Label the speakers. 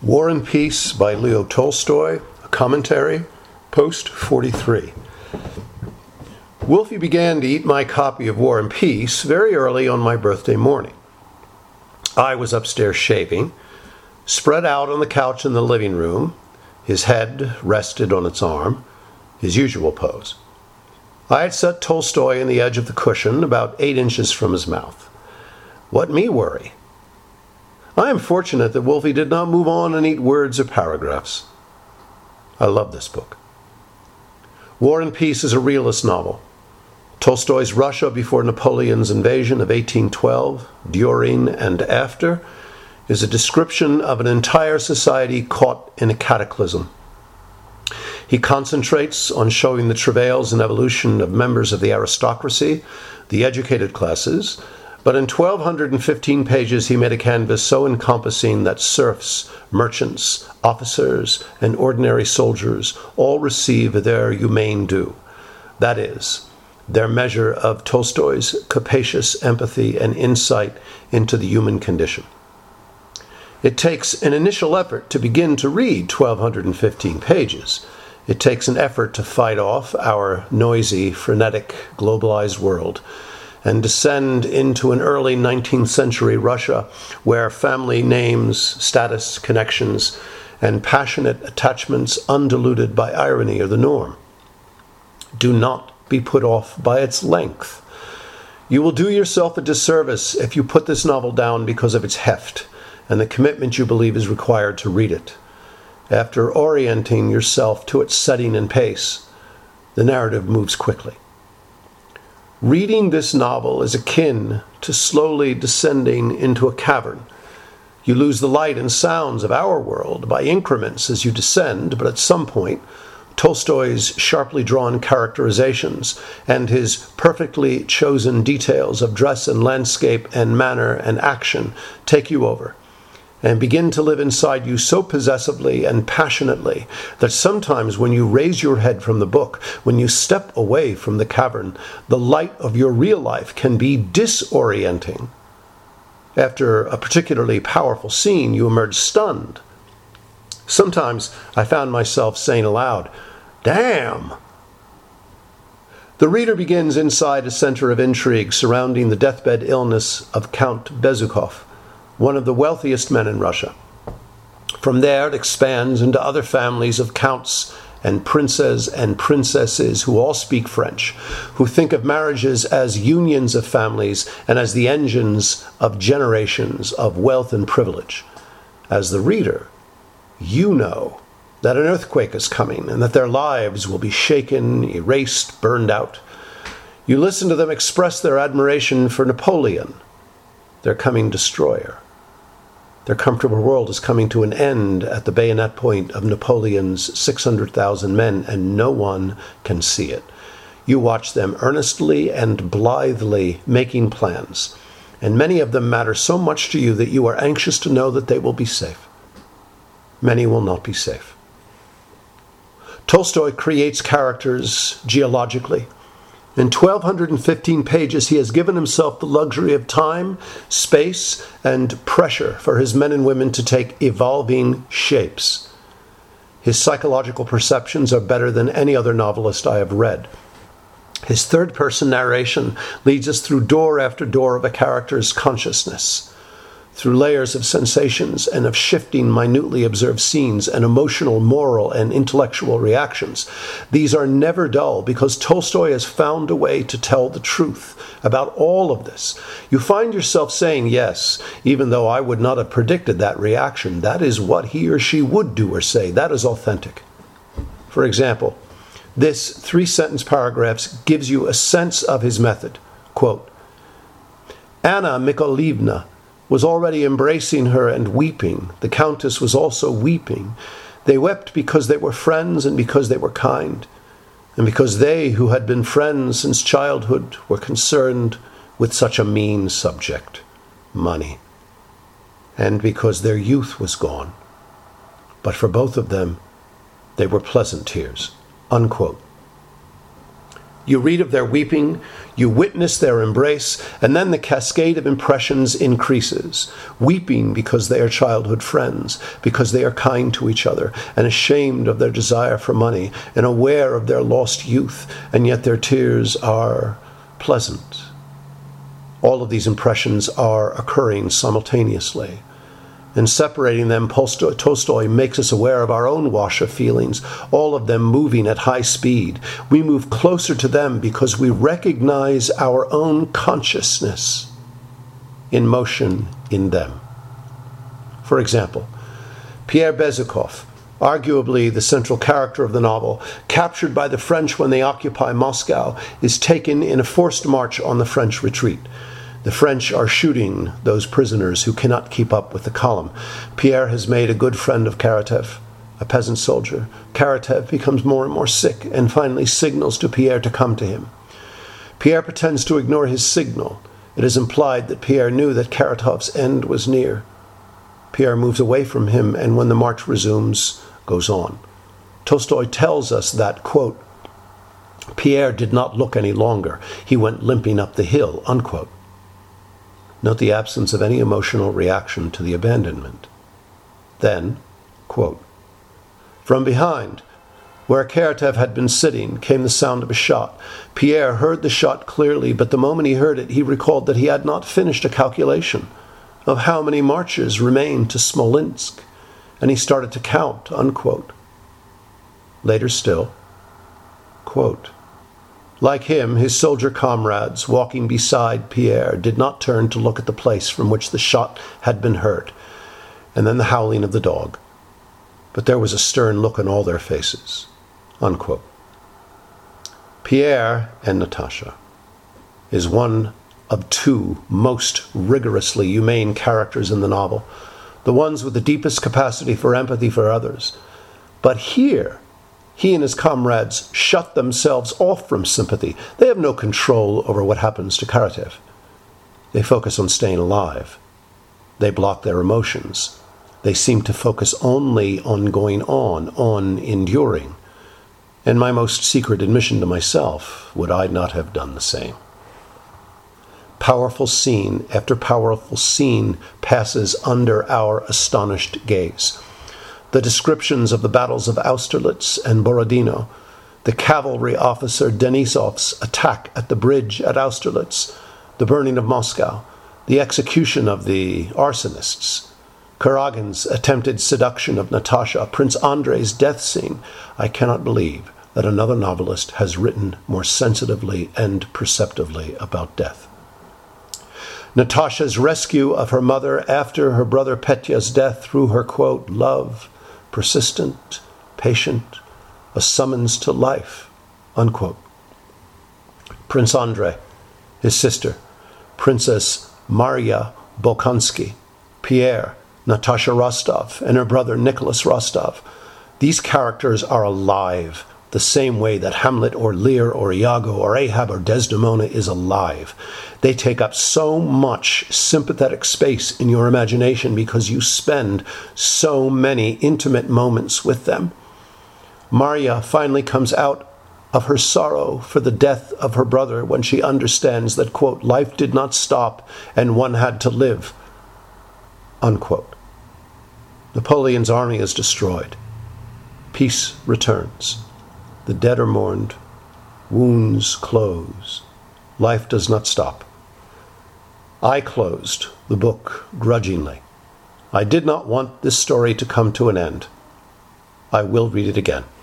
Speaker 1: War and Peace by Leo Tolstoy, a commentary, post 43. Wolfie began to eat my copy of War and Peace very early on my birthday morning. I was upstairs shaving, spread out on the couch in the living room, his head rested on its arm, his usual pose. I had set Tolstoy in the edge of the cushion, about 8 inches from his mouth. What me worry? I am fortunate that Wolfie did not move on and eat words or paragraphs. I love this book. War and Peace is a realist novel. Tolstoy's Russia before Napoleon's invasion of 1812, during and after, is a description of an entire society caught in a cataclysm. He concentrates on showing the travails and evolution of members of the aristocracy, the educated classes, but in 1,215 pages he made a canvas so encompassing that serfs, merchants, officers, and ordinary soldiers all receive their humane due. That is, their measure of Tolstoy's capacious empathy and insight into the human condition. It takes an initial effort to begin to read 1,215 pages. It takes an effort to fight off our noisy, frenetic, globalized world and descend into an early 19th century Russia where family names, status, connections, and passionate attachments undiluted by irony are the norm. Do not be put off by its length. You will do yourself a disservice if you put this novel down because of its heft and the commitment you believe is required to read it. After orienting yourself to its setting and pace, the narrative moves quickly. Reading this novel is akin to slowly descending into a cavern. You lose the light and sounds of our world by increments as you descend, but at some point, Tolstoy's sharply drawn characterizations and his perfectly chosen details of dress and landscape and manner and action take you over and begin to live inside you so possessively and passionately that sometimes when you raise your head from the book, when you step away from the cavern, the light of your real life can be disorienting. After a particularly powerful scene, you emerge stunned. Sometimes I found myself saying aloud, "Damn!" The reader begins inside a center of intrigue surrounding the deathbed illness of Count Bezukov, one of the wealthiest men in Russia. From there it expands into other families of counts and princesses who all speak French, who think of marriages as unions of families and as the engines of generations of wealth and privilege. As the reader, you know that an earthquake is coming and that their lives will be shaken, erased, burned out. You listen to them express their admiration for Napoleon, their coming destroyer. Their comfortable world is coming to an end at the bayonet point of Napoleon's 600,000 men, and no one can see it. You watch them earnestly and blithely making plans, and many of them matter so much to you that you are anxious to know that they will be safe. Many will not be safe. Tolstoy creates characters geologically. In 1,215 pages, he has given himself the luxury of time, space, and pressure for his men and women to take evolving shapes. His psychological perceptions are better than any other novelist I have read. His third-person narration leads us through door after door of a character's consciousness, through layers of sensations and of shifting, minutely observed scenes and emotional, moral, and intellectual reactions. These are never dull because Tolstoy has found a way to tell the truth about all of this. You find yourself saying, yes, even though I would not have predicted that reaction, that is what he or she would do or say. That is authentic. For example, this 3-sentence paragraph gives you a sense of his method. Quote, Anna Mykolaievna was already embracing her and weeping. The Countess was also weeping. They wept because they were friends and because they were kind, and because they, who had been friends since childhood, were concerned with such a mean subject, money, and because their youth was gone. But for both of them, they were pleasant tears. Unquote. You read of their weeping, you witness their embrace, and then the cascade of impressions increases. Weeping because they are childhood friends, because they are kind to each other, and ashamed of their desire for money, and aware of their lost youth, and yet their tears are pleasant. All of these impressions are occurring simultaneously. In separating them, Tolstoy makes us aware of our own wash of feelings, all of them moving at high speed. We move closer to them because we recognize our own consciousness in motion in them. For example, Pierre Bezukhov, arguably the central character of the novel, captured by the French when they occupy Moscow, is taken in a forced march on the French retreat. The French are shooting those prisoners who cannot keep up with the column. Pierre has made a good friend of Karatev, a peasant soldier. Karatev becomes more and more sick and finally signals to Pierre to come to him. Pierre pretends to ignore his signal. It is implied that Pierre knew that Karatev's end was near. Pierre moves away from him and when the march resumes, goes on. Tolstoy tells us that, quote, Pierre did not look any longer. He went limping up the hill, unquote. Note the absence of any emotional reaction to the abandonment. Then, quote, from behind, where Karatev had been sitting, came the sound of a shot. Pierre heard the shot clearly, but the moment he heard it, he recalled that he had not finished a calculation of how many marches remained to Smolensk, and he started to count, unquote. Later still, quote, like him, his soldier comrades, walking beside Pierre, did not turn to look at the place from which the shot had been heard, and then the howling of the dog. But there was a stern look on all their faces, unquote. Pierre and Natasha is one of two most rigorously humane characters in the novel, the ones with the deepest capacity for empathy for others. But here, he and his comrades shut themselves off from sympathy. They have no control over what happens to Karatev. They focus on staying alive. They block their emotions. They seem to focus only on going on enduring. And my most secret admission to myself, would I not have done the same? Powerful scene after powerful scene passes under our astonished gaze. The descriptions of the battles of Austerlitz and Borodino, the cavalry officer Denisov's attack at the bridge at Austerlitz, the burning of Moscow, the execution of the arsonists, Karagin's attempted seduction of Natasha, Prince Andrei's death scene. I cannot believe that another novelist has written more sensitively and perceptively about death. Natasha's rescue of her mother after her brother Petya's death through her, quote, love, persistent, patient, a summons to life, unquote. Prince Andrei, his sister, Princess Maria Bolkonsky, Pierre, Natasha Rostov, and her brother Nicholas Rostov. These characters are alive the same way that Hamlet or Lear or Iago or Ahab or Desdemona is alive. They take up so much sympathetic space in your imagination because you spend so many intimate moments with them. Maria finally comes out of her sorrow for the death of her brother when she understands that, quote, life did not stop and one had to live, unquote. Napoleon's army is destroyed. Peace returns. The dead are mourned. Wounds close. Life does not stop. I closed the book grudgingly. I did not want this story to come to an end. I will read it again.